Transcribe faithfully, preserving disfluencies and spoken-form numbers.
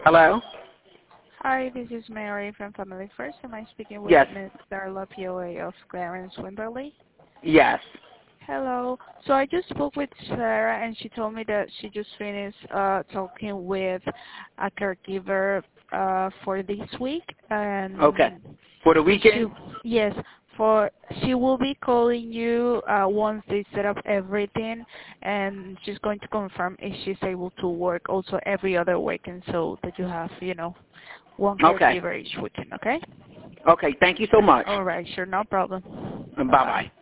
Hello? Hi, this is Mary from Family First. Am I speaking with Yes. Miz Darla P O A of Clarence Wimberley? Yes. Hello. So I just spoke with Sarah, and she told me that she just finished uh, talking with a caregiver uh, for this week, Okay. and For the she, weekend? yes, for she will be calling you uh, once they set up everything, and she's going to confirm if she's able to work also every other weekend, so that you have, you know, one Okay. caregiver each weekend. Okay. Okay. Thank you so much. All right. Sure. No problem. Bye Bye-bye. bye.